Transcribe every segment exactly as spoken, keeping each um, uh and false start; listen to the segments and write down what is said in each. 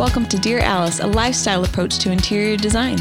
Welcome to Dear Alice, a lifestyle approach to interior design.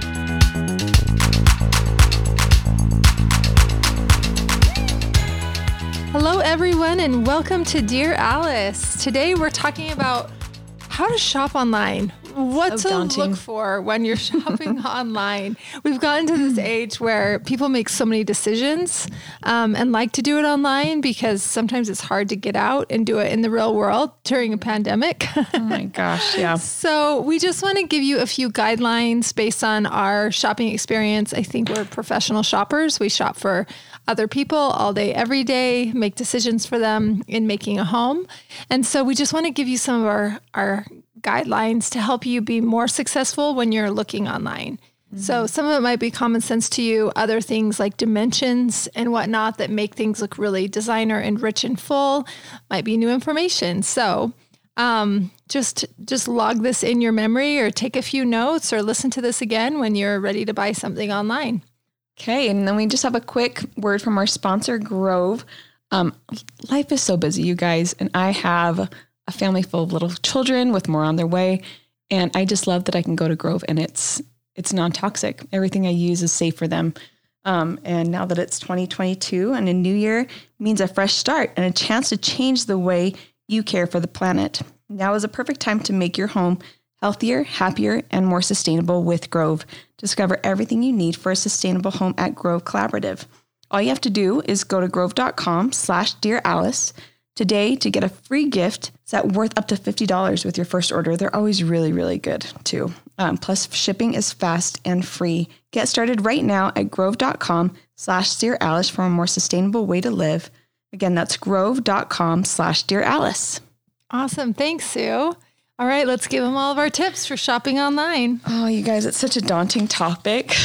Hello, everyone, and welcome to Dear Alice. Today, we're talking about how to shop online. What So to daunting. look for when you're shopping online. We've gotten to this age where people make so many decisions um, and like to do it online because sometimes it's hard to get out and do it in the real world during a pandemic. Oh my gosh, yeah. So we just want to give you a few guidelines based on our shopping experience. I think we're professional shoppers. We shop for other people all day, every day, make decisions for them in making a home. And so we just want to give you some of our, our guidelines to help you be more successful when you're looking online. Mm-hmm. So some of it might be common sense to you, other things like dimensions and whatnot that make things look really designer and rich and full might be new information. So um, just, just log this in your memory or take a few notes or listen to this again when you're ready to buy something online. Okay, and then we just have a quick word from our sponsor, Grove. Um, life is so busy, you guys, and I have a family full of little children with more on their way, and I just love that I can go to Grove, and it's it's non-toxic. Everything I use is safe for them. Um, and now that it's twenty twenty-two and a new year means a fresh start and a chance to change the way you care for the planet. Now is a perfect time to make your home healthier, happier, and more sustainable with Grove. Discover everything you need for a sustainable home at Grove Collaborative. All you have to do is go to grove.com slash Dear Alice today to get a free gift set worth up to fifty dollars with your first order. They're always really, really good too. Um, plus shipping is fast and free. Get started right now at grove.com slash Dear Alice for a more sustainable way to live. Again, that's grove.com slash Dear Alice. Awesome. Thanks, Sue. All right, let's give them all of our tips for shopping online. Oh, you guys, it's such a daunting topic.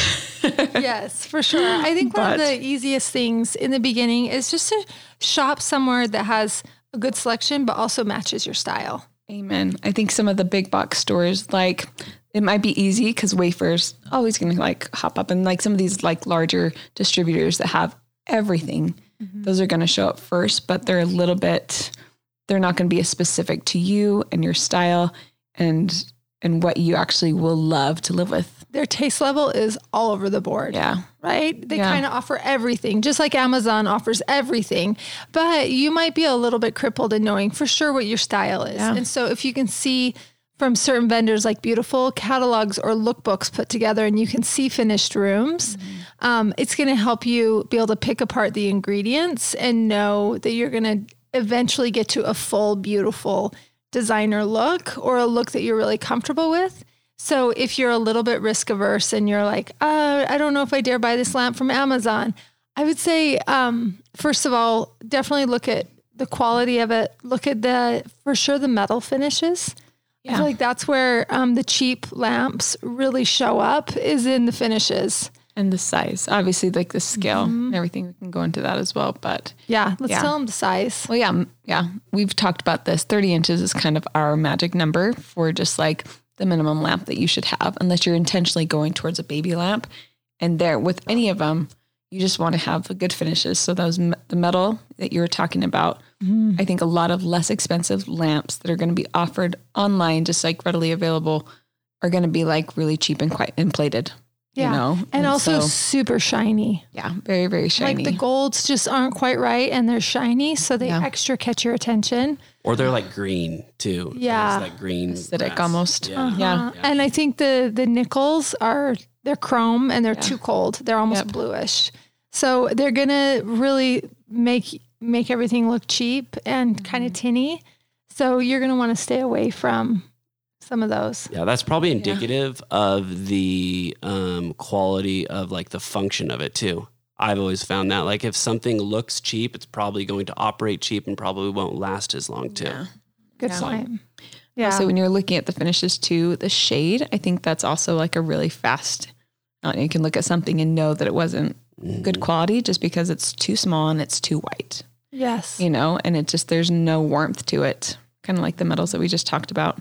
Yes, for sure. I think one But- of the easiest things in the beginning is just to shop somewhere that has a good selection, but also matches your style. Amen. I think some of the big box stores, like it might be easy because Wayfair's always going to like hop up, and like some of these like larger distributors that have everything, mm-hmm. those are going to show up first, but they're a little bit, they're not going to be as specific to you and your style and and what you actually will love to live with. Their taste level is all over the board. Yeah. Right? They Yeah. kind of offer everything, just like Amazon offers everything. But you might be a little bit crippled in knowing for sure what your style is. Yeah. And so if you can see from certain vendors like beautiful catalogs or lookbooks put together and you can see finished rooms, mm-hmm. um, it's going to help you be able to pick apart the ingredients and know that you're going to eventually get to a full, beautiful designer look or a look that you're really comfortable with. So if you're a little bit risk averse and you're like, uh, I don't know if I dare buy this lamp from Amazon, I would say, um, first of all, definitely look at the quality of it. Look at the, for sure, the metal finishes. Yeah. I feel like that's where um, the cheap lamps really show up, is in the finishes. And the size, obviously like the scale mm-hmm. and everything, we can go into that as well. But yeah, let's yeah. tell them the size. Well, yeah, yeah. We've talked about this. thirty inches is kind of our magic number for just like the minimum lamp that you should have, unless you're intentionally going towards a baby lamp. And there, with any of them, you just want to have the good finishes. So those, the metal that you were talking about, mm-hmm. I think a lot of less expensive lamps that are going to be offered online, just like readily available, are going to be like really cheap and quite inflated. Yeah. You know? And, and also so, super shiny. Yeah. Very, very shiny. Like the golds just aren't quite right and they're shiny. So they Yeah. extra catch your attention. Or they're like green too. Yeah. There's that green. Acidic grass. almost. Yeah. Uh-huh. Yeah. Yeah. And I think the, the nickels are, they're chrome and they're Yeah. too cold. They're almost Yep. bluish. So they're going to really make, make everything look cheap and mm-hmm. kind of tinny. So you're going to want to stay away from some of those. Yeah, that's probably indicative yeah. of the um, quality of like the function of it too. I've always found that like if something looks cheap, it's probably going to operate cheap and probably won't last as long too. Yeah. Good Yeah. point. Yeah. So when you're looking at the finishes too, the shade, I think that's also like a really fast, uh, you can look at something and know that it wasn't mm-hmm. good quality just because it's too small and it's too white, Yes. you know, and it just, there's no warmth to it. Kind of like the metals that we just talked about.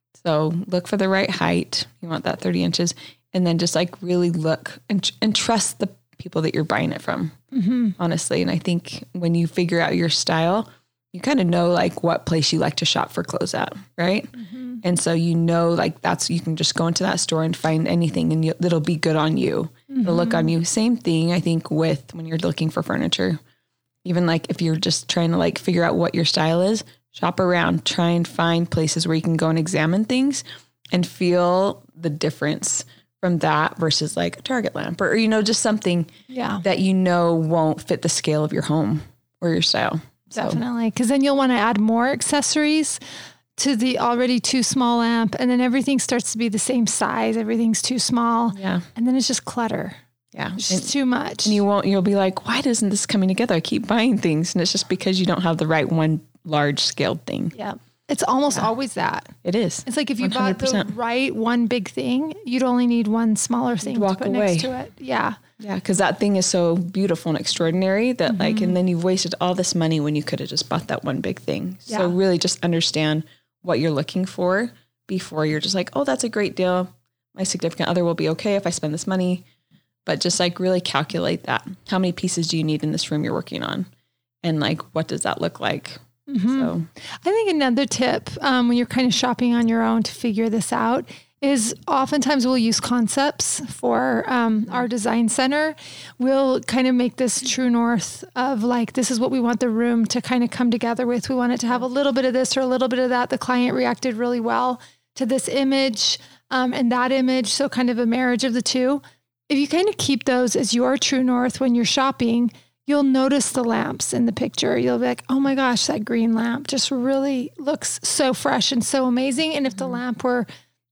So look for the right height. You want that thirty inches, and then just like really look and, and trust the people that you're buying it from, mm-hmm. honestly. And I think when you figure out your style, you kind of know like what place you like to shop for clothes at, right? Mm-hmm. Mm-hmm. And so, you know, like that's, you can just go into that store and find anything and you, it'll be good on you. Mm-hmm. It'll look on you. Same thing, I think, with when you're looking for furniture. Even like if you're just trying to like figure out what your style is, shop around, try and find places where you can go and examine things and feel the difference from that versus like a Target lamp or, you know, just something yeah. that you know won't fit the scale of your home or your style. Definitely. Because then you'll want to add more accessories to the already too small lamp. And then everything starts to be the same size. Everything's too small. Yeah. And then it's just clutter. Yeah. It's just too much. And you won't, you'll be like, why isn't this coming together? I keep buying things. And it's just because you don't have the right one large scaled thing. Yeah. It's almost Yeah. always that. It is. It's like if you one hundred percent. bought the right one big thing, you'd only need one smaller thing You'd walk to put away. next to it. Yeah. Yeah. Cause that thing is so beautiful and extraordinary that mm-hmm. like, and then you've wasted all this money when you could have just bought that one big thing. Yeah. So really just understand what you're looking for before you're just like, oh, that's a great deal. My significant other will be okay if I spend this money. But just like really calculate that. How many pieces do you need in this room you're working on? And like, what does that look like? Mm-hmm. So I think another tip um, when you're kind of shopping on your own to figure this out is oftentimes we'll use concepts for um, our design center. We'll kind of make this true north of like, this is what we want the room to kind of come together with. We want it to have a little bit of this or a little bit of that. The client reacted really well to this image um, and that image. So kind of a marriage of the two. If you kind of keep those as your true north when you're shopping, you'll notice the lamps in the picture. You'll be like, oh my gosh, that green lamp just really looks so fresh and so amazing. And if the lamp were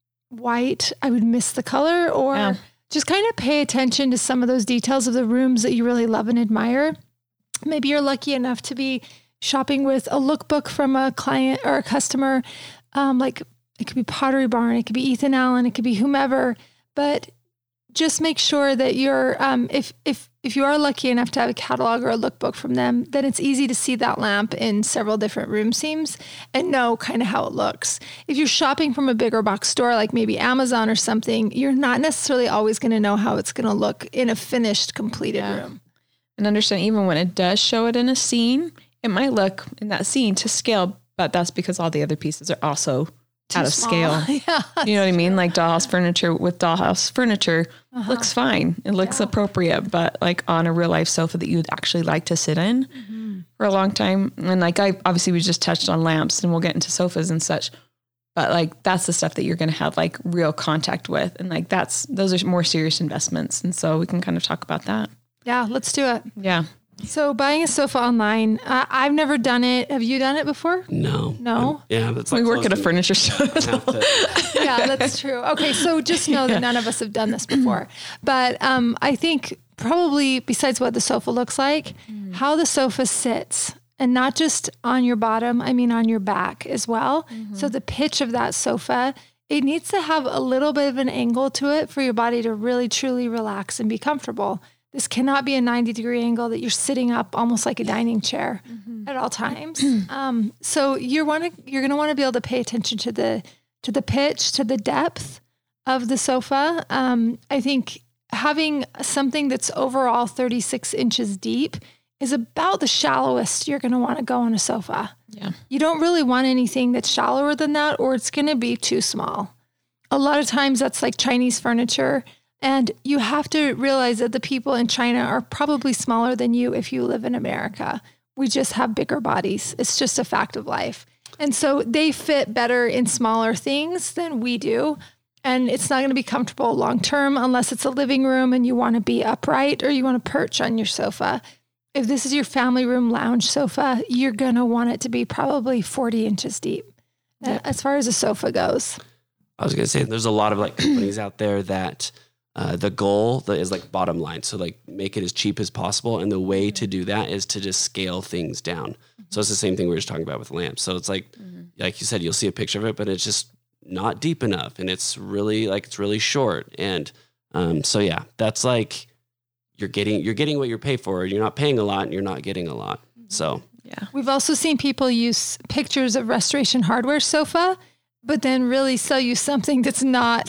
white, I would miss the color or Yeah. just kind of pay attention to some of those details of the rooms that you really love and admire. Maybe you're lucky enough to be shopping with a lookbook from a client or a customer. Um, like it could be Pottery Barn, it could be Ethan Allen, it could be whomever, but just make sure that you're, um, if, if, if you are lucky enough to have a catalog or a lookbook from them, then it's easy to see that lamp in several different room seams and know kind of how it looks. If you're shopping from a bigger box store, like maybe Amazon or something, you're not necessarily always going to know how it's going to look in a finished, completed Yeah. room. And understand even when it does show it in a scene, it might look in that scene to scale, but that's because all the other pieces are also Too out of small. scale. Yeah. You know what I mean? Like dollhouse furniture with dollhouse furniture uh-huh. looks fine. It looks Yeah. appropriate, but like on a real life sofa that you'd actually like to sit in mm-hmm. for a long time. And like, I obviously we just touched on lamps and we'll get into sofas and such, but like, that's the stuff that you're going to have like real contact with. And like, that's, those are more serious investments. And so we can kind of talk about that. Yeah, let's do it. Yeah. So buying a sofa online, uh, I've never done it. Have you done it before? No. No? Um, yeah, that's We like work at a close furniture store. to- Yeah, that's true. Okay, so just know that none of us have done this before. But um, I think probably besides what the sofa looks like, mm. how the sofa sits, and not just on your bottom, I mean on your back as well. Mm-hmm. So the pitch of that sofa, it needs to have a little bit of an angle to it for your body to really, truly relax and be comfortable. This cannot be a ninety degree angle that you're sitting up almost like a dining chair mm-hmm. at all times. Um, so you're want to, you're going to want to be able to pay attention to the, to the pitch, to the depth of the sofa. Um, I think having something that's overall thirty-six inches deep is about the shallowest you're going to want to go on a sofa. Yeah. You don't really want anything that's shallower than that, or it's going to be too small. A lot of times that's like Chinese furniture. And you have to realize that the people in China are probably smaller than you if you live in America. We just have bigger bodies. It's just a fact of life. And so they fit better in smaller things than we do. And it's not going to be comfortable long term unless it's a living room and you want to be upright or you want to perch on your sofa. If this is your family room lounge sofa, you're going to want it to be probably forty inches deep yeah. as far as a sofa goes. I was going to say, there's a lot of like companies out there that Uh, the goal that is like bottom line. So like make it as cheap as possible. And the way to do that is to just scale things down. Mm-hmm. So it's the same thing we were just talking about with lamps. So it's like, mm-hmm. like you said, you'll see a picture of it, but it's just not deep enough. And it's really like, it's really short. And um, so yeah, that's like, you're getting, you're getting what you're paid for. You're not paying a lot and you're not getting a lot. Mm-hmm. So yeah, we've also seen people use pictures of Restoration Hardware sofa, but then really sell you something that's not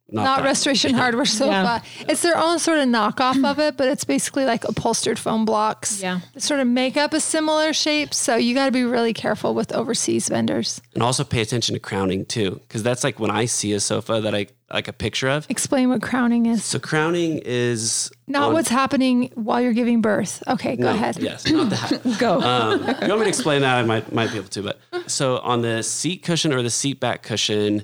not, not that. Restoration Hardware sofa. Yeah. It's their own sort of knockoff of it, but it's basically like upholstered foam blocks. Yeah. That sort of make up a similar shape. So you got to be really careful with overseas vendors. And also pay attention to crowning too, because that's like when I see a sofa that I like a picture of. Explain what crowning is. So crowning is Not on- what's happening while you're giving birth. Okay, go no, ahead. Yes, not that. Go. Um, if you want me to explain that? I might might be able to. But so on the seat cushion or the seat back cushion,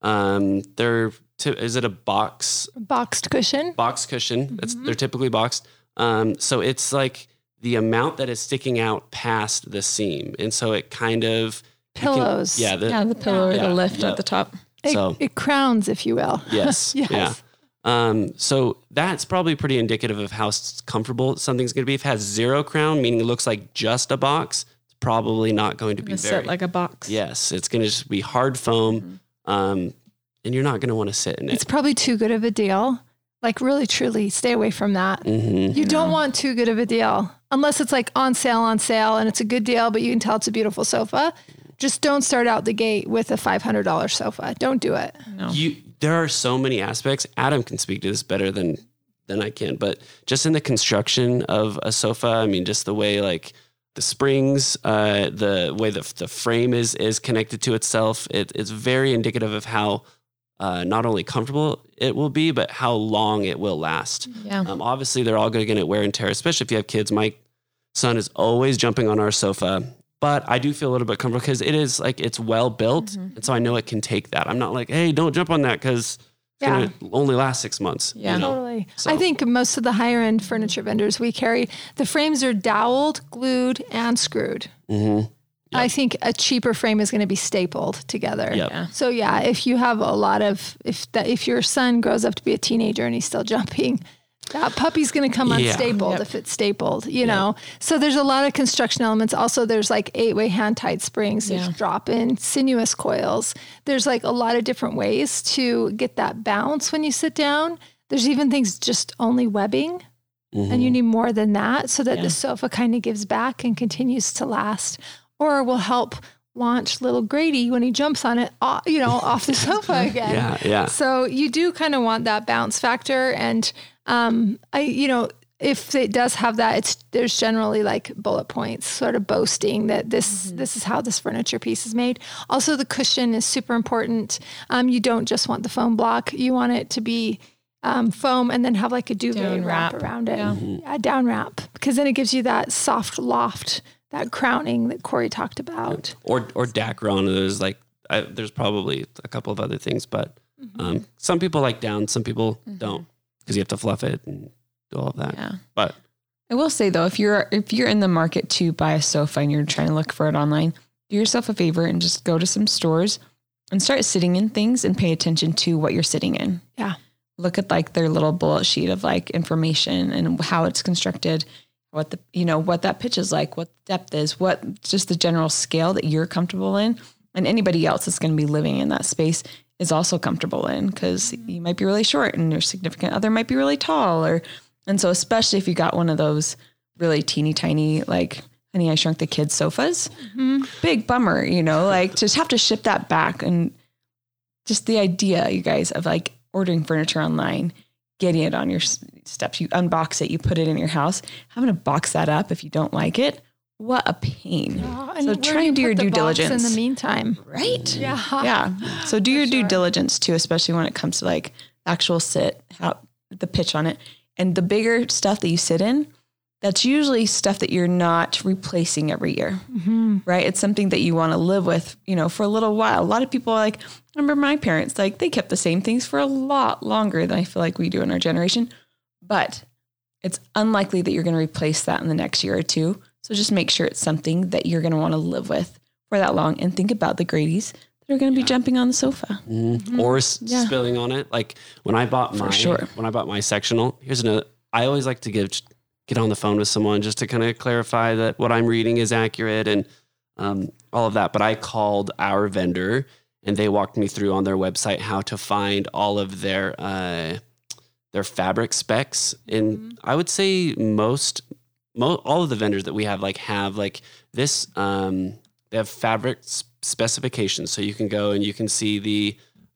um, they're t- is it a box Boxed cushion. box cushion? That's they're typically boxed. Um, so it's like the amount that is sticking out past the seam, and so it kind of you can- Pillows. yeah, the, yeah, the pillow or Yeah. the lift Yeah. at the top. It, so it crowns, if you will. yes, Yes. yeah. Um, so that's probably pretty indicative of how s- comfortable something's going to be. If it has zero crown, meaning it looks like just a box, it's probably not going to be Gonna very sit like a box. Yes, it's going to just be hard foam, Mm-hmm. um, and you're not going to want to sit in It's it. probably too good of a deal. Like really, truly stay away from that. hmm You don't want too good of a deal unless it's like on sale, on sale, and it's a good deal, but you can tell it's a beautiful sofa. Just don't start out the gate with a five hundred dollars sofa. Don't do it. No. You there are so many aspects. Adam can speak to this better than than I can, but just in the construction of a sofa, I mean, just the way like the springs, uh, the way the the frame is is connected to itself, it, it's very indicative of how uh, not only comfortable it will be, but how long it will last. Yeah. Um, obviously, they're all going to get wear and tear, especially if you have kids. My son is always jumping on our sofa, but I do feel a little bit comfortable because it is like it's well built, Mm-hmm. and so I know it can take that. I'm not like, hey, don't jump on that because it's Yeah. going to only last six months. Yeah. you know? Totally. So- I think most of the higher end furniture vendors we carry, the frames are doweled, glued, and screwed. Mhm. I think a cheaper frame is going to be stapled together. Yep. Yeah. So yeah, if you have a lot of if that if your son grows up to be a teenager and he's still jumping, that puppy's going to come Yeah. unstapled Yep. if it's stapled, you know. So there's a lot of construction elements. Also, there's like eight-way hand-tied springs. There's Yeah. drop-in sinuous coils. There's like a lot of different ways to get that bounce when you sit down. There's even things just only webbing, and you need more than that so that Yeah. the sofa kind of gives back and continues to last, or will help launch little Grady when he jumps on it, off, you know, off the sofa again. Yeah, yeah. So you do kind of want that bounce factor. And um, I, you know, if it does have that, it's there's generally like bullet points, sort of boasting that this this is how this furniture piece is made. Also, the cushion is super important. Um, you don't just want the foam block; you want it to be um, foam and then have like a duvet Down wrap wrap. around it, Yeah. yeah, down wrap, because then it gives you that soft loft, that crowning that Corey talked about. Or or Dacron. There's like I, there's probably a couple of other things, but um, some people like down, some people don't because you have to fluff it and do all of that. Yeah. But I will say though, if you're if you're in the market to buy a sofa and you're trying to look for it online, do yourself a favor and just go to some stores and start sitting in things and pay attention to what you're sitting in. Yeah. Look at like their little bullet sheet of like information and how it's constructed, what the you know what that pitch is like, what the depth is, what just the general scale that you're comfortable in, and anybody else that's going to be living in that space is also comfortable in, because you might be really short and your significant other might be really tall, or and so especially if you got one of those really teeny tiny like Honey I Shrunk the Kids sofas, big bummer, you know, like just have to ship that back. And just the idea, you guys, of like ordering furniture online, getting it on your s- steps, you unbox it, you put it in your house, having to box that up if you don't like it. What a pain. Oh, and So where try you and do put your the due box diligence. in the meantime. Right? Yeah. Yeah. So do your due sure. diligence too, especially when it comes to like actual sit, how the pitch on it. And the bigger stuff that you sit in, that's usually stuff that you're not replacing every year, Mm-hmm. right? It's something that you want to live with, you know, for a little while. A lot of people are like, I remember my parents, like they kept the same things for a lot longer than I feel like we do in our generation, but it's unlikely that you're going to replace that in the next year or two. So just make sure it's something that you're going to want to live with for that long, and think about the Grady's that are going to be jumping on the sofa. mm, or s- Yeah. spilling on it. Like when I bought my sure. when I bought my sectional. Here's another. I always like to give get on the phone with someone just to kind of clarify that what I'm reading is accurate and um, all of that. But I called our vendor and they walked me through on their website how to find all of their uh, their fabric specs. And I would say most, mo- all of the vendors that we have like have like this. Um, they have fabric s- specifications, so you can go and you can see the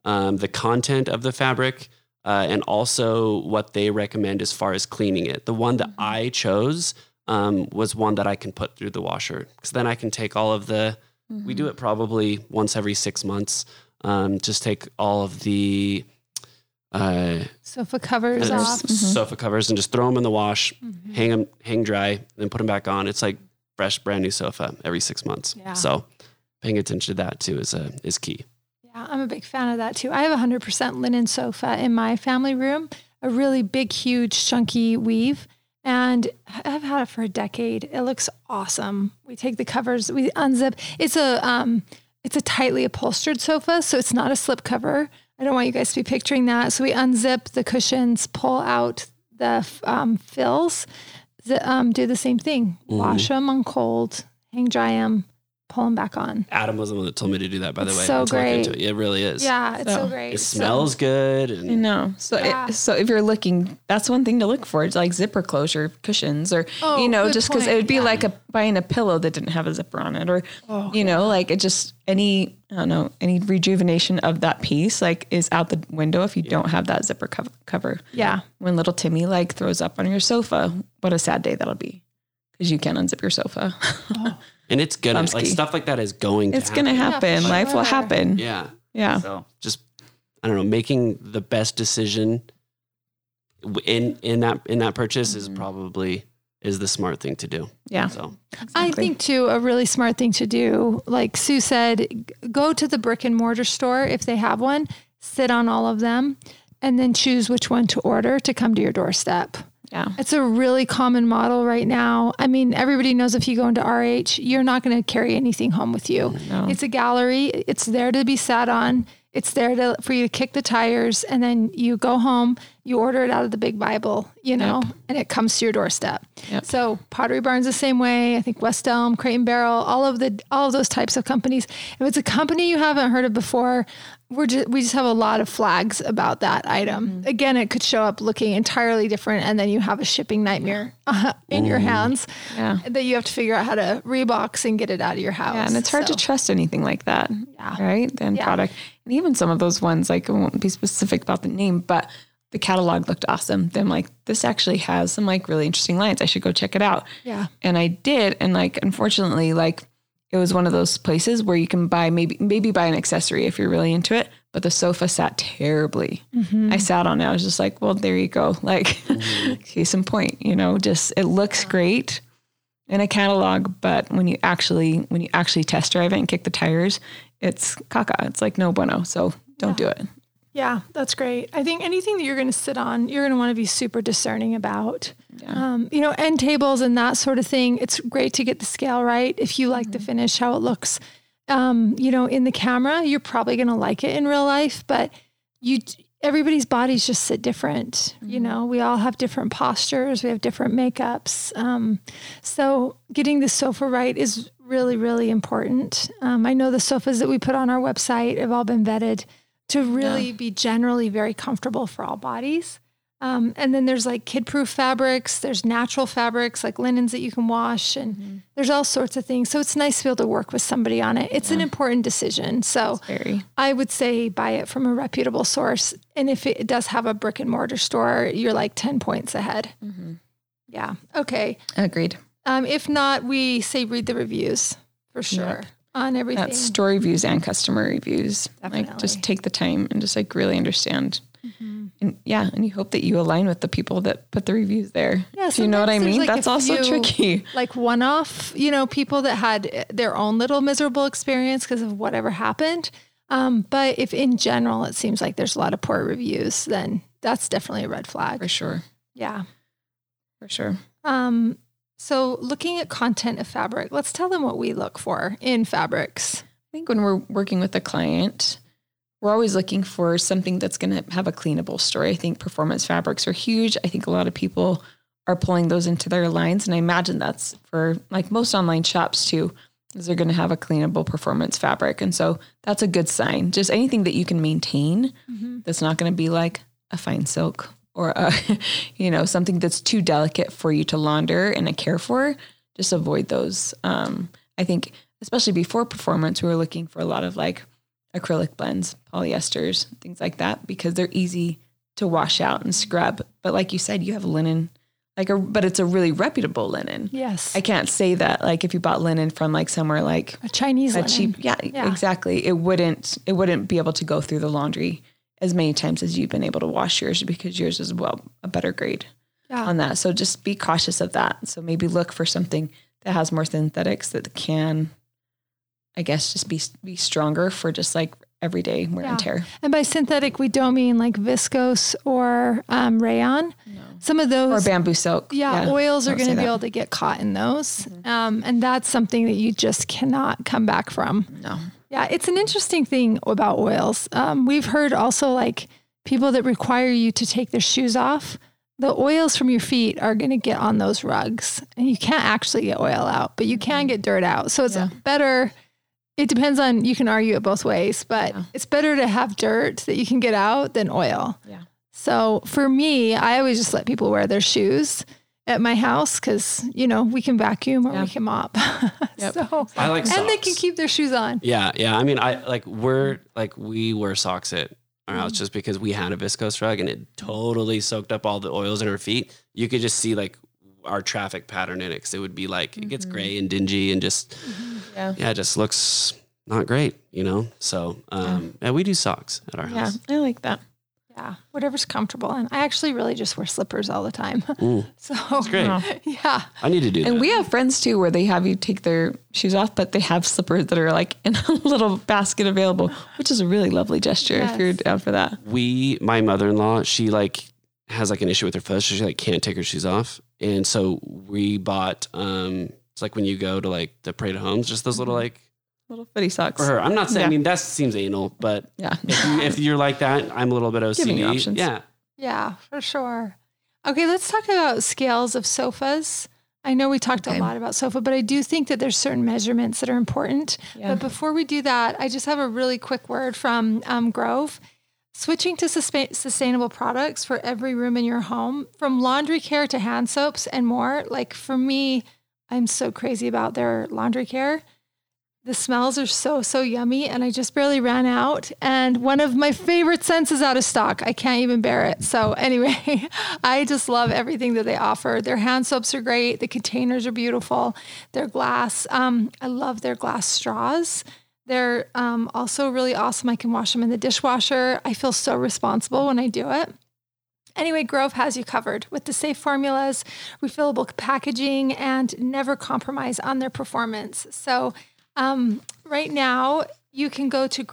um, the content of the fabric, uh, and also what they recommend as far as cleaning it. The one that mm-hmm. I chose um, was one that I can put through the washer, because then I can take all of the, mm-hmm. we do it probably once every six months. Um, just take all of the uh, sofa covers uh, off, mm-hmm. sofa covers, and just throw them in the wash, mm-hmm. hang them, hang dry, then put them back on. It's like fresh, brand new sofa every six months. Yeah. So paying attention to that too is a, is key. Yeah, I'm a big fan of that too. I have a hundred percent linen sofa in my family room, a really big, huge, chunky weave. And I've had it for a decade. It looks awesome. We take the covers, we unzip. It's a, um, it's a tightly upholstered sofa, so it's not a slip cover. I don't want you guys to be picturing that. So we unzip the cushions, pull out the um, fills, the, um, do the same thing. Mm-hmm. Wash them on cold, hang dry them, pull them back on. Adam was the one that told me to do that, by the it's way. So great. It. it really is. Yeah, it's so, so great. It smells so. good. And I know. So, yeah. it, so if you're looking, that's one thing to look for. It's like zipper closure cushions, or oh, you know, just because it would be yeah. like a buying a pillow that didn't have a zipper on it, or oh, you know, like it just any I don't know any rejuvenation of that piece like is out the window if you yeah. don't have that zipper cover. cover. Yeah. When little Timmy like throws up on your sofa, what a sad day that'll be, because you can't unzip your sofa. Oh. And it's gonna Bumsky. like stuff like that is going. It's to gonna happen. happen. Yeah, Life sure. will happen. Yeah. Yeah. So just I don't know, making the best decision in in that in that purchase mm-hmm. is probably is the smart thing to do. Yeah. So exactly. I think too, a really smart thing to do, like Sue said, go to the brick and mortar store if they have one, sit on all of them, and then choose which one to order to come to your doorstep. Yeah. It's a really common model right now. I mean, everybody knows if you go into R H, you're not going to carry anything home with you. No. It's a gallery. It's there to be sat on. It's there to, for you to kick the tires, and then you go home, you order it out of the big Bible, you know, yep. and it comes to your doorstep. Yep. So Pottery Barn's the same way. I think West Elm, Crate and Barrel, all of the, all of those types of companies. If it's a company you haven't heard of before, we're just, we just have a lot of flags about that item. Mm-hmm. Again, it could show up looking entirely different, and then you have a shipping nightmare uh, in mm. your hands yeah. that you have to figure out how to rebox and get it out of your house. Yeah, and it's hard so. to trust anything like that, yeah. right? The end yeah. product. And even some of those ones, like I won't be specific about the name, but the catalog looked awesome. Then I'm like, this actually has some like really interesting lines. I should go check it out. Yeah. And I did. And like, unfortunately, like it was one of those places where you can buy, maybe, maybe buy an accessory if you're really into it, but the sofa sat terribly. Mm-hmm. I sat on it. I was just like, well, there you go. Like mm-hmm. case in point, you know, just, it looks great in a catalog, but when you actually, when you actually test drive it and kick the tires, it's caca. It's like no bueno. So don't yeah. do it. Yeah, that's great. I think anything that you're going to sit on, you're going to want to be super discerning about. Yeah. Um, you know, end tables and that sort of thing. It's great to get the scale right. If you like mm-hmm. the finish, how it looks, um, you know, in the camera, you're probably going to like it in real life, but you, everybody's bodies just sit different. Mm-hmm. You know, we all have different postures. We have different makeups. Um, so getting the sofa right is really, really important. Um, I know the sofas that we put on our website have all been vetted to really yeah. be generally very comfortable for all bodies. Um, and then there's like kid-proof fabrics. There's natural fabrics like linens that you can wash, and mm-hmm. there's all sorts of things. So it's nice to be able to work with somebody on it. It's yeah. an important decision. So very. I would say buy it from a reputable source. And if it does have a brick and mortar store, you're like ten points ahead. Mm-hmm. Yeah. Okay. Agreed. Um, if not, we say read the reviews for sure. Yep. On everything. That's store reviews and customer reviews. Definitely. Like just take the time and just like really understand. Mm-hmm. And yeah, and you hope that you align with the people that put the reviews there. Yeah, Do you know what I mean? Like That's also few, tricky. Like one-off, you know, people that had their own little miserable experience because of whatever happened. Um, but if in general it seems like there's a lot of poor reviews, then that's definitely a red flag. For sure. Yeah. For sure. Um, So looking at content of fabric, let's tell them what we look for in fabrics. I think when we're working with a client, we're always looking for something that's going to have a cleanable story. I think performance fabrics are huge. I think a lot of people are pulling those into their lines. And I imagine that's for like most online shops too, is they're going to have a cleanable performance fabric. And so that's a good sign. Just anything that you can maintain mm-hmm. that's not going to be like a fine silk or, a, you know, something that's too delicate for you to launder and care for, just avoid those. Um, I think, especially before performance, we were looking for a lot of like acrylic blends, polyesters, things like that, because they're easy to wash out and scrub. But like you said, you have linen, like a, but it's a really reputable linen. Yes. I can't say that like if you bought linen from like somewhere like a Chinese a linen. cheap, yeah, yeah, exactly. It wouldn't, it wouldn't be able to go through the laundry as many times as you've been able to wash yours, because yours is well a better grade yeah. on that. So just be cautious of that. So maybe look for something that has more synthetics that can, I guess, just be be stronger for just like everyday wear yeah. and tear. And by synthetic, we don't mean like viscose or um, rayon. No. Some of those or bamboo silk. Yeah, yeah. oils are going to be able to get caught in those, mm-hmm. um, and that's something that you just cannot come back from. No. Yeah, it's an interesting thing about oils. Um, we've heard also like people that require you to take their shoes off. The oils from your feet are going to get on those rugs, and you can't actually get oil out, but you can get dirt out. So it's yeah. better. It depends on, you can argue it both ways, but yeah. it's better to have dirt that you can get out than oil. Yeah. So for me, I always just let people wear their shoes at my house because, you know, we can vacuum or yeah. we can mop. Yep. So I like socks. And they can keep their shoes on. Yeah. Yeah. I mean, I like we're like, we wear socks at our house just because we had a viscose rug and it totally soaked up all the oils in our feet. You could just see like our traffic pattern in it, because it would be like, mm-hmm. it gets gray and dingy and just, mm-hmm. yeah. yeah, it just looks not great, you know? So, um, yeah. and we do socks at our yeah, house. I like that. Yeah, whatever's comfortable. And I actually really just wear slippers all the time. Ooh, so that's great. Yeah. I need to do that. And we have friends too, where they have you take their shoes off, but they have slippers that are like in a little basket available, which is a really lovely gesture yes. if you're down for that. We, my mother-in-law, she like has like an issue with her foot. So she like can't take her shoes off. And so we bought, um, it's like when you go to like the Parade of Homes, just those little like, little footy socks for her. I'm not saying, yeah. I mean, that seems anal, but yeah, if, you, if you're like that, I'm a little bit O C D. Giving options. Yeah. Yeah, for sure. Okay. Let's talk about scales of sofas. I know we talked okay. a lot about sofa, but I do think that there's certain measurements that are important. Yeah. But before we do that, I just have a really quick word from um, Grove. Switching to sustain- sustainable products for every room in your home, from laundry care to hand soaps and more. Like for me, I'm so crazy about their laundry care. The smells are so, so yummy, and I just barely ran out. And one of my favorite scents is out of stock. I can't even bear it. So anyway, I just love everything that they offer. Their hand soaps are great. The containers are beautiful. Their glass, um, I love their glass straws. They're um, also really awesome. I can wash them in the dishwasher. I feel so responsible when I do it. Anyway, Grove has you covered with the safe formulas, refillable packaging, and never compromise on their performance. So um, right now, you can go to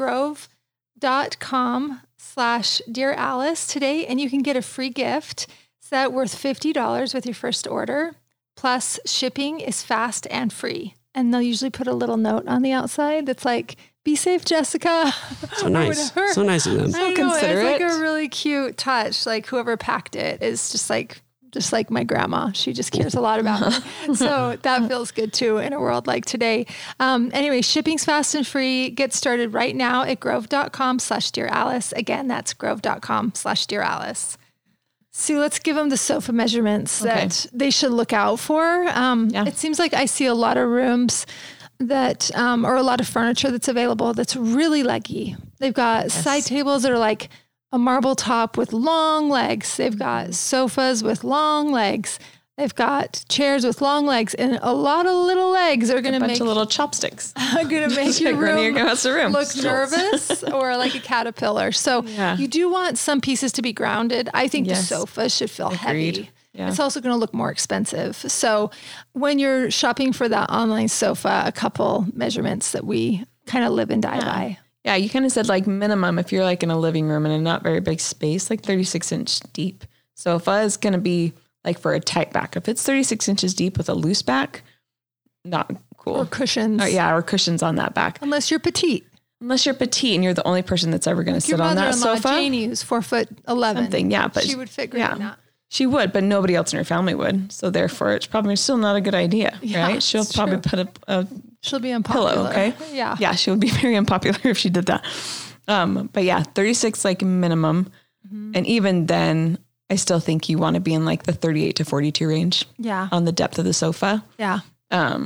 grove.com slash Dear Alice today, and you can get a free gift set worth fifty dollars with your first order. Plus, shipping is fast and free. And they'll usually put a little note on the outside that's like, be safe, Jessica. So nice. So nice of them. So I know, considerate. It's like a really cute touch. Like whoever packed it is just like, just like my grandma. She just cares a lot about me. So that feels good too in a world like today. Um, anyway, shipping's fast and free. Get started right now at grove.com slash Dear Alice. Again, that's grove.com slash Dear Alice. So let's give them the sofa measurements okay. that they should look out for. Um, yeah. It seems like I see a lot of rooms that, um, or a lot of furniture that's available that's really leggy. They've got yes. side tables that are like a marble top with long legs. They've got sofas with long legs. They've got chairs with long legs, and a lot of little legs are going to make a bunch of little chopsticks. Are going to make your room, your room look nervous or like a caterpillar. So yeah. you do want some pieces to be grounded. I think yes. the sofa should feel Agreed. heavy. Yeah. It's also going to look more expensive. So when you're shopping for that online sofa, a couple measurements that we kind of live and die yeah. by. Yeah, you kind of said like minimum if you're like in a living room in a not very big space, like thirty-six inch deep sofa is going to be like for a tight back. If it's thirty-six inches deep with a loose back, not cool. Or cushions. Or, yeah, or cushions on that back. Unless you're petite. Unless you're petite and you're the only person that's ever going like to sit on that sofa. Janie, who's four foot eleven. Something, yeah, but she would fit great yeah, in that. She would, but nobody else in her family would. So therefore, it's probably still not a good idea, yeah, right? She'll probably true. put a, a she'll be unpopular. pillow, okay? Yeah, yeah, she would be very unpopular if she did that. Um, but yeah, thirty-six like minimum, mm-hmm. and even then, I still think you want to be in like the thirty-eight to forty-two range. Yeah, on the depth of the sofa. Yeah. Um,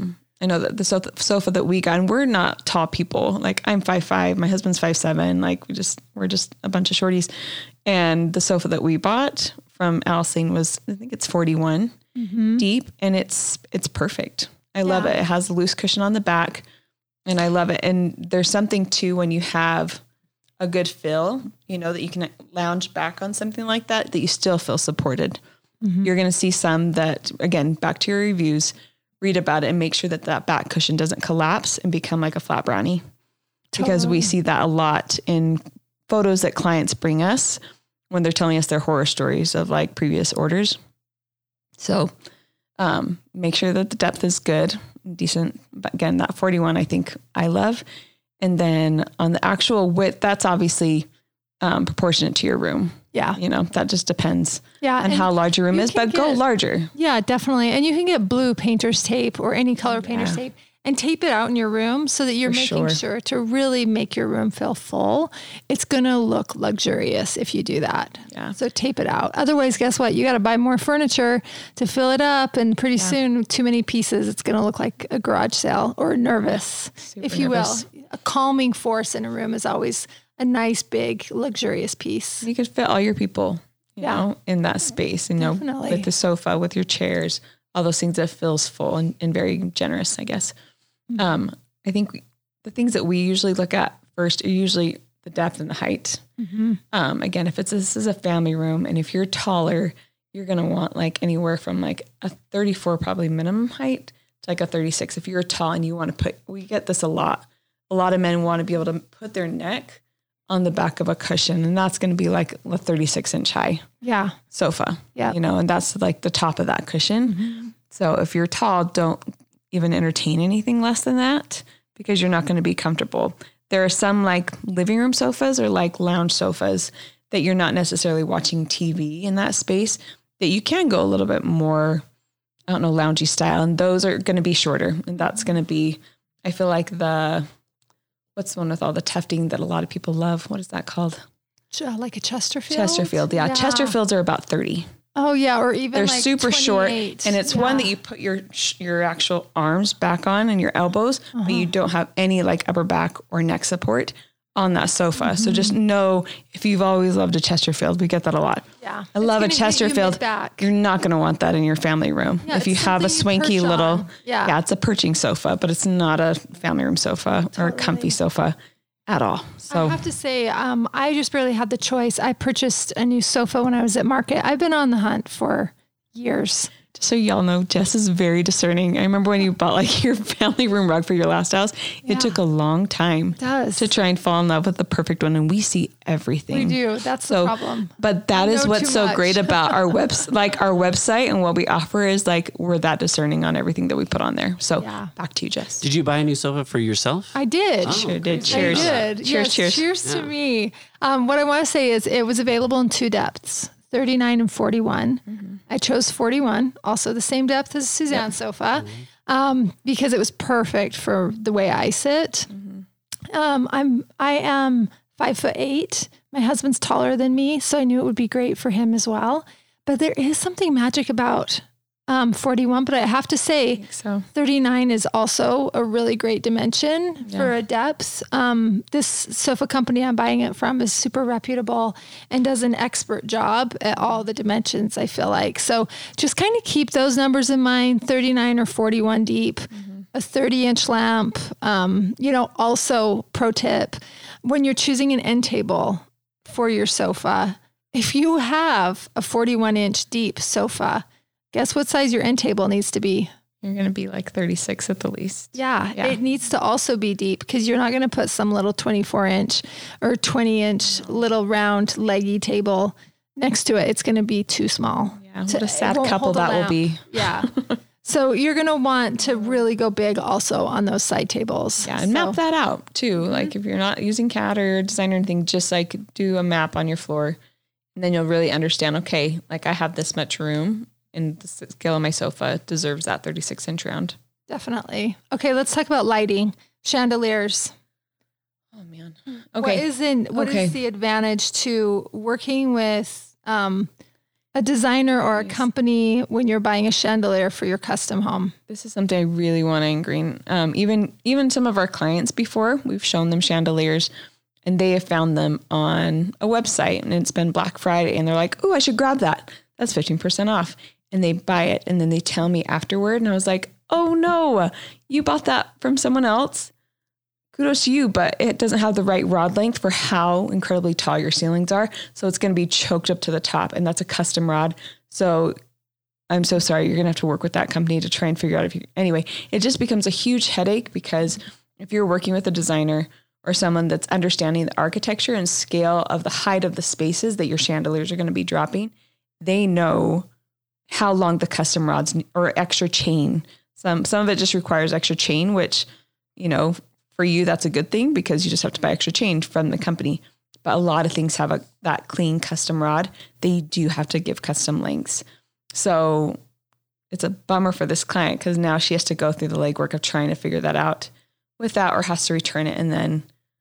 I know that the sofa, sofa that we got, and we're not tall people. Like I'm five five, my husband's five seven. Like we just we're just a bunch of shorties. And the sofa that we bought from Alcine was, I think it's forty-one mm-hmm. deep, and it's it's perfect. I yeah. love it. It has a loose cushion on the back, and I love it. And there's something too when you have a good fill, you know, that you can lounge back on something like that, that you still feel supported. Mm-hmm. You're going to see some that, again, back to your reviews, read about it and make sure that that back cushion doesn't collapse and become like a flat brownie. Totally. Because we see that a lot in photos that clients bring us when they're telling us their horror stories of like previous orders. So um, make sure that the depth is good, decent. But again, that forty-one, I think I love. And then on the actual width, that's obviously um, proportionate to your room. Yeah. You know, that just depends yeah, on how large your room you is, but get, go larger. Yeah, definitely. And you can get blue painter's tape or any color painter's yeah. tape and tape it out in your room so that you're For making sure. sure to really make your room feel full. It's going to look luxurious if you do that. Yeah. So tape it out. Otherwise, guess what? You got to buy more furniture to fill it up. And pretty yeah. soon, too many pieces, it's going to look like a garage sale or nervous, Super if you nervous. will. A calming force in a room is always a nice, big, luxurious piece. You could fit all your people, you yeah. know, in that space, you know, Definitely. with the sofa, with your chairs, all those things that feels full and, and very generous, I guess. Mm-hmm. Um, I think we, the things that we usually look at first are usually the depth and the height. Mm-hmm. Um, again, if it's, this is a family room and if you're taller, you're going to want like anywhere from like a thirty-four, probably minimum height to like a thirty-six. If you're tall and you want to put, we get this a lot. A lot of men want to be able to put their neck on the back of a cushion, and that's going to be like a thirty-six inch high yeah. sofa, yeah. you know, and that's like the top of that cushion. Mm-hmm. So if you're tall, don't even entertain anything less than that because you're not going to be comfortable. There are some like living room sofas or like lounge sofas that you're not necessarily watching T V in that space, that you can go a little bit more, I don't know, loungy style. And those are going to be shorter. And that's going to be, I feel like the, what's the one with all the tufting that a lot of people love? What is that called? Like a Chesterfield? Chesterfield, yeah. yeah. Chesterfields are about thirty. Oh, yeah. Or even They're like super short. And it's yeah. one that you put your your actual arms back on and your elbows, uh-huh. but you don't have any like upper back or neck support on that sofa. Mm-hmm. So just know, if you've always loved a Chesterfield, we get that a lot. Yeah. I love a Chesterfield. You you're not going to want that in your family room. Yeah, if you have a swanky little, yeah. yeah, it's a perching sofa, but it's not a family room sofa totally. or a comfy sofa at all. So I have to say, um, I just barely had the choice. I purchased a new sofa when I was at market. I've been on the hunt for years. Just so y'all know, Jess is very discerning. I remember when you bought like your family room rug for your last house, yeah. it took a long time it does. to try and fall in love with the perfect one. And we see everything. We do. That's so, the problem. But that is what's so much. great about our webs, like our website and what we offer is like, we're that discerning on everything that we put on there. So yeah. back to you, Jess. Did you buy a new sofa for yourself? I did. Oh, sure did. Cheers. I did. Cheers. Yes, cheers. Cheers yeah. to me. Um, what I want to say is it was available in two depths. thirty-nine and forty-one. Mm-hmm. I chose forty-one, also the same depth as Suzanne's yep. sofa, mm-hmm. um, because it was perfect for the way I sit. Mm-hmm. Um, I'm, I am five foot eight. My husband's taller than me, so I knew it would be great for him as well. But there is something magic about um, forty-one, but I have to say so. thirty-nine is also a really great dimension yeah. for a depth. Um, this sofa company I'm buying it from is super reputable and does an expert job at all the dimensions, I feel like. So just kind of keep those numbers in mind, thirty-nine or forty-one deep, mm-hmm. a thirty inch lamp. Um, you know, also pro tip, when you're choosing an end table for your sofa, if you have a forty-one inch deep sofa, guess what size your end table needs to be? You're going to be like thirty-six at the least. Yeah, yeah. It needs to also be deep because you're not going to put some little twenty-four inch or twenty inch little round leggy table next to it. It's going to be too small. Yeah, what a sad couple that will be. Yeah. So you're going to want to really go big also on those side tables. Yeah, and so. map that out too. Mm-hmm. Like if you're not using C A D or design or anything, just like do a map on your floor and then you'll really understand, okay, like I have this much room. And the scale of my sofa deserves that thirty-six inch round. Definitely. Okay, let's talk about lighting. Chandeliers. Oh man. Okay. What is in what okay. is the advantage to working with um a designer or a company when you're buying a chandelier for your custom home? This is something I really want to ingrain. Um, even even some of our clients before, we've shown them chandeliers and they have found them on a website and it's been Black Friday and they're like, oh, I should grab that. That's fifteen percent off. And they buy it and then they tell me afterward. And I was like, oh no, you bought that from someone else. Kudos to you, but it doesn't have the right rod length for how incredibly tall your ceilings are. So it's going to be choked up to the top and that's a custom rod. So I'm so sorry. You're going to have to work with that company to try and figure out if you, anyway, it just becomes a huge headache because if you're working with a designer or someone that's understanding the architecture and scale of the height of the spaces that your chandeliers are going to be dropping, they know how long the custom rods or extra chain. Some, some of it just requires extra chain, which, you know, for you, that's a good thing because you just have to buy extra chain from the company. But a lot of things have a, that clean custom rod. They do have to give custom lengths. So it's a bummer for this client because now she has to go through the legwork of trying to figure that out with that or has to return it and then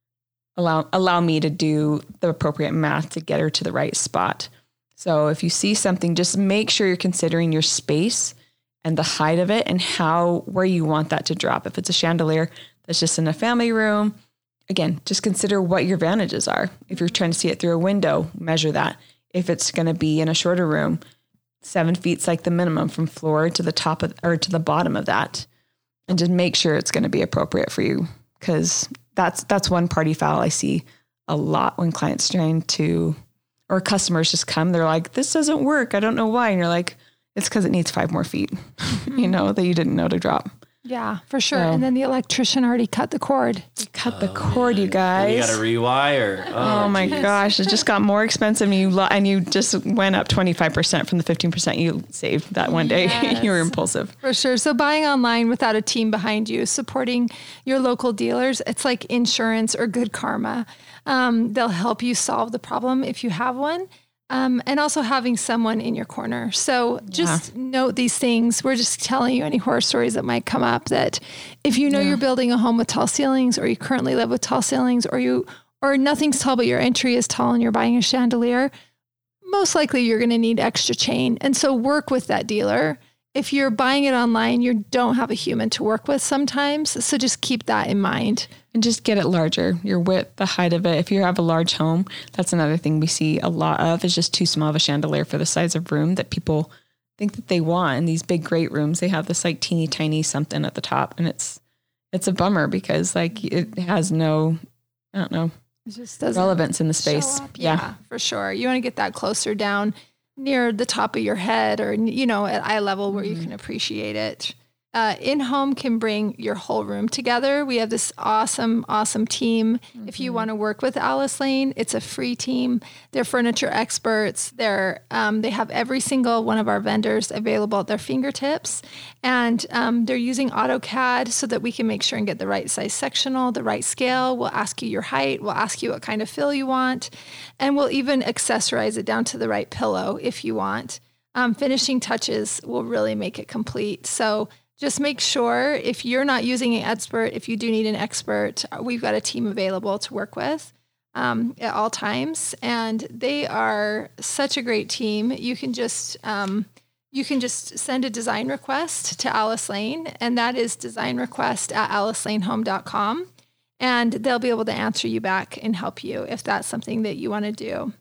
allow, allow me to do the appropriate math to get her to the right spot. So if you see something, just make sure you're considering your space and the height of it and how, where you want that to drop. If it's a chandelier that's just in a family room, again, just consider what your vantages are. If you're trying to see it through a window, measure that. If it's going to be in a shorter room, seven feet's like the minimum from floor to the top of, or to the bottom of that. And just make sure it's going to be appropriate for you. Cause that's, that's one party foul I see a lot when clients trying to, or customers just come, they're like, this doesn't work. I don't know why. And you're like, it's because it needs five more feet, mm-hmm. you know, that you didn't know to drop. Yeah, for sure. So, and then the electrician already cut the cord. Cut the oh, cord, man. You guys. And you got to rewire. Oh, oh my geez. gosh. It just got more expensive and you lo- and you just went up twenty-five percent from the fifteen percent you saved that one day. Yes. You were impulsive. For sure. So buying online without a team behind you, supporting your local dealers, it's like insurance or good karma. Um, they'll help you solve the problem if you have one. Um, and also having someone in your corner. So just yeah. note these things. We're just telling you any horror stories that might come up that if you know yeah. you're building a home with tall ceilings or you currently live with tall ceilings or you, or nothing's tall, but your entry is tall and you're buying a chandelier, most likely you're going to need extra chain. And so work with that dealer. If you're buying it online, you don't have a human to work with sometimes. So just keep that in mind. And just get it larger, your width, the height of it. If you have a large home, that's another thing we see a lot of is just too small of a chandelier for the size of room that people think that they want. In these big, great rooms, they have this like teeny tiny something at the top. And it's, it's a bummer because like it has no, I don't know, it just doesn't relevance in the space. Yeah, yeah, for sure. You want to get that closer down near the top of your head or, you know, at eye level where mm-hmm. you can appreciate it. Uh, in-home can bring your whole room together. We have this awesome, awesome team. Mm-hmm. If you want to work with Alice Lane, it's a free team. They're furniture experts. They're um, they have every single one of our vendors available at their fingertips. And um, they're using AutoCAD so that we can make sure and get the right size sectional, the right scale. We'll ask you your height. We'll ask you what kind of fill you want. And we'll even accessorize it down to the right pillow if you want. Um, finishing touches will really make it complete. So just make sure if you're not using an expert, if you do need an expert, we've got a team available to work with um, at all times. And they are such a great team. You can just um, you can just send a design request to Alice Lane, and that is design request at alice lane home dot com. And they'll be able to answer you back and help you if that's something that you want to do.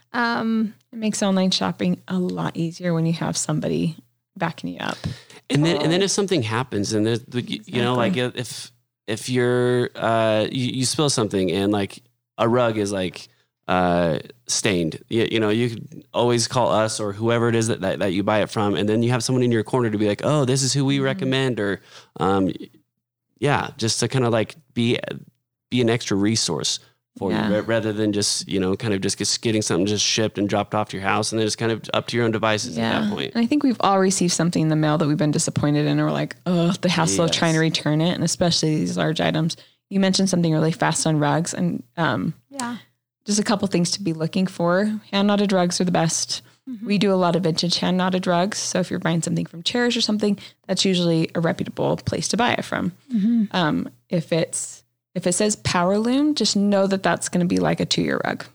Um, it makes online shopping a lot easier when you have somebody backing you up. And then, and then if something happens and there's, you exactly. know, like if, if you're, uh, you, you spill something and like a rug is like, uh, stained, you, you know, you can always call us or whoever it is that, that, that you buy it from. And then you have someone in your corner to be like, oh, this is who we mm-hmm. recommend. Or, um, yeah, just to kind of like be, be an extra resource for yeah. you rather than just, you know, kind of just getting something just shipped and dropped off to your house and then it's kind of up to your own devices yeah. at that point. And I think we've all received something in the mail that we've been disappointed in or like, oh, the hassle yes. of trying to return it. And especially these large items. You mentioned something really fast on rugs and um, yeah, just a couple things to be looking for. Hand knotted rugs are the best. Mm-hmm. We do a lot of vintage hand knotted rugs. So if you're buying something from Cherish or something, that's usually a reputable place to buy it from. Mm-hmm. Um, if it's, If it says power loom, just know that that's going to be like a two-year rug.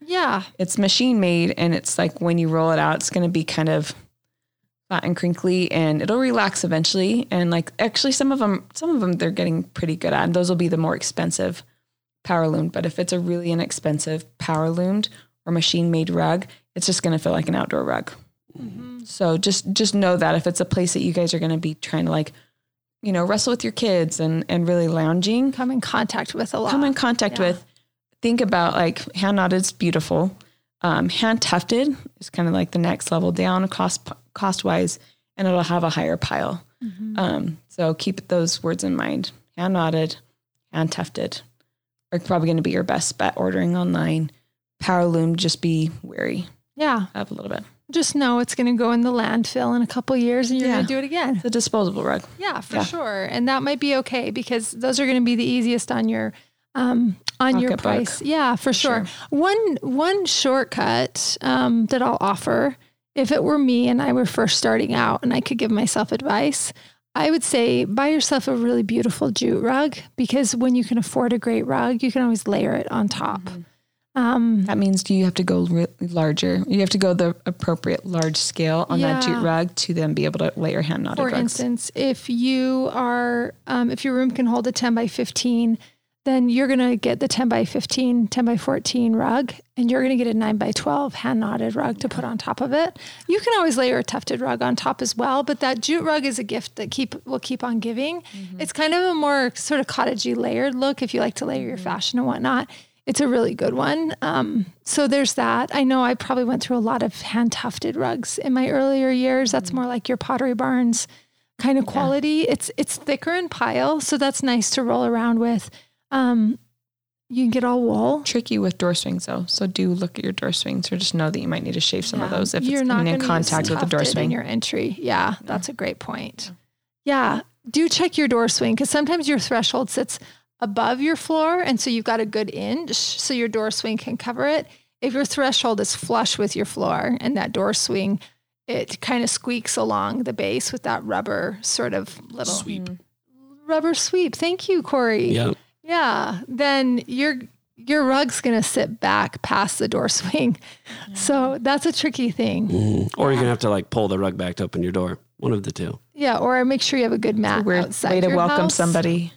Yeah. It's machine made, and it's like when you roll it out, it's going to be kind of flat and crinkly, and it'll relax eventually. And like actually some of them, some of them they're getting pretty good at, and those will be the more expensive power loomed. But if it's a really inexpensive power loomed or machine made rug, it's just going to feel like an outdoor rug. Mm-hmm. So just, just know that if it's a place that you guys are going to be trying to like, you know, wrestle with your kids and, and really lounging, come in contact with a lot, come in contact yeah. with, think about like hand knotted is beautiful. Um, hand tufted is kind of like the next level down cost, cost wise, and it'll have a higher pile. Mm-hmm. Um, so keep those words in mind. Hand knotted, hand tufted are probably going to be your best bet ordering online. Power loom, just be wary. Yeah. Up a little bit. Just know it's going to go in the landfill in a couple of years and you're yeah. going to do it again. It's a disposable rug. Yeah, for yeah. sure. And that might be okay because those are going to be the easiest on your um, on Pocket your price. Book. Yeah, for, for sure. sure. One one shortcut um, that I'll offer, if it were me and I were first starting out and I could give myself advice, I would say buy yourself a really beautiful jute rug, because when you can afford a great rug, you can always layer it on top. Mm-hmm. Um, that means you have to go re- larger. You have to go the appropriate large scale on yeah. that jute rug to then be able to layer hand knotted rugs. For instance, if you are, um, if your room can hold a ten by fifteen, then you're going to get the ten by fifteen, ten by fourteen rug, and you're going to get a nine by twelve hand knotted rug to put on top of it. You can always layer a tufted rug on top as well, but that jute rug is a gift that keep will keep on giving. Mm-hmm. It's kind of a more sort of cottagey layered look if you like to layer your fashion and whatnot. It's a really good one. Um, so there's that. I know I probably went through a lot of hand tufted rugs in my earlier years. That's mm-hmm. more like your Pottery Barns kind of quality. Yeah. It's it's thicker in pile, so that's nice to roll around with. Um, you can get all wool. Tricky with door swings though. So do look at your door swings, or just know that you might need to shave some yeah. of those if You're it's coming in contact with the door swing. In your entry. Yeah, yeah, that's a great point. Yeah. yeah. Do check your door swing, because sometimes your threshold sits above your floor, and so you've got a good inch so your door swing can cover it. If your threshold is flush with your floor and that door swing, it kind of squeaks along the base with that rubber sort of little sweep. Rubber sweep. Thank you, Corey. Yeah. Yeah. Then your your rug's going to sit back past the door swing. Yeah. So that's a tricky thing. Mm. Or yeah. you're going to have to like pull the rug back to open your door. One of the two. Yeah, or make sure you have a good mat Weird outside way to your welcome house. somebody.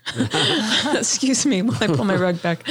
Excuse me while I pull my rug back.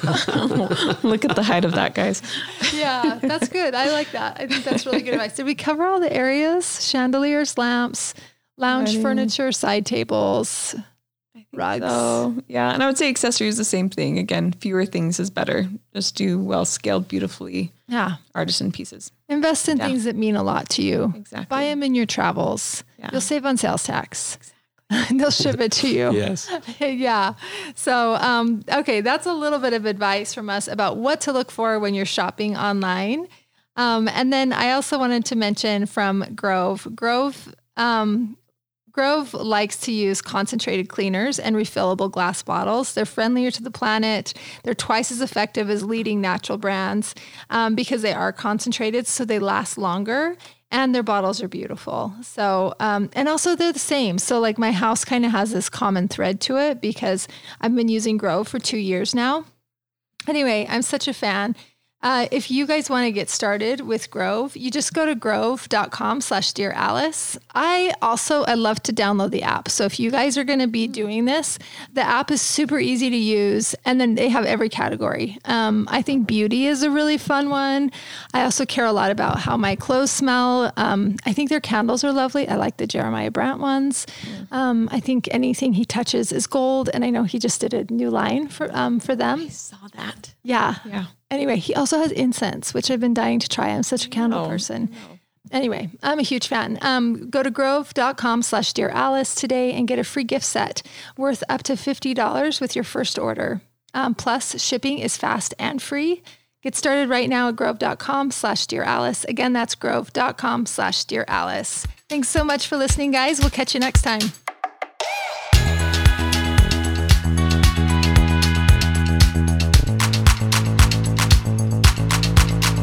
Look at the height of that, guys. Yeah, that's good. I like that. I think that's really good advice. Did we cover all the areas? Chandeliers, lamps, lounge Ready. furniture, side tables, rugs. So, yeah, and I would say accessories the same thing. Again, fewer things is better. Just do well scaled, beautifully yeah. artisan pieces. Invest in yeah. things that mean a lot to you. Exactly. Buy them in your travels. Yeah. You'll save on sales tax. Exactly. They'll ship it to you. Yes. Yeah. So, um, okay, that's a little bit of advice from us about what to look for when you're shopping online. Um, and then I also wanted to mention from Grove. Grove, um, Grove likes to use concentrated cleaners and refillable glass bottles. They're friendlier to the planet. They're twice as effective as leading natural brands um, because they are concentrated, so they last longer, and their bottles are beautiful. So, um, and also they're the same. So like my house kind of has this common thread to it because I've been using Grove for two years now. Anyway, I'm such a fan. Uh, if you guys want to get started with Grove, you just go to grove.com slash Dear Alice. I also, I love to download the app. So if you guys are going to be doing this, the app is super easy to use. And then they have every category. Um, I think beauty is a really fun one. I also care a lot about how my clothes smell. Um, I think their candles are lovely. I like the Jeremiah Brandt ones. Mm. Um, I think anything he touches is gold. And I know he just did a new line for, um, for them. I saw that. Yeah. Yeah. Anyway, he also has incense, which I've been dying to try. I'm such a candle no, person. No. Anyway, I'm a huge fan. Um, go to grove.com slash Dear Alice today and get a free gift set worth up to fifty dollars with your first order. Um, plus, shipping is fast and free. Get started right now at grove.com slash Dear Alice. Again, that's grove.com slash Dear Alice. Thanks so much for listening, guys. We'll catch you next time.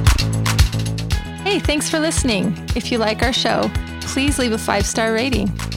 Hey, thanks for listening. If you like our show, please leave a five-star rating.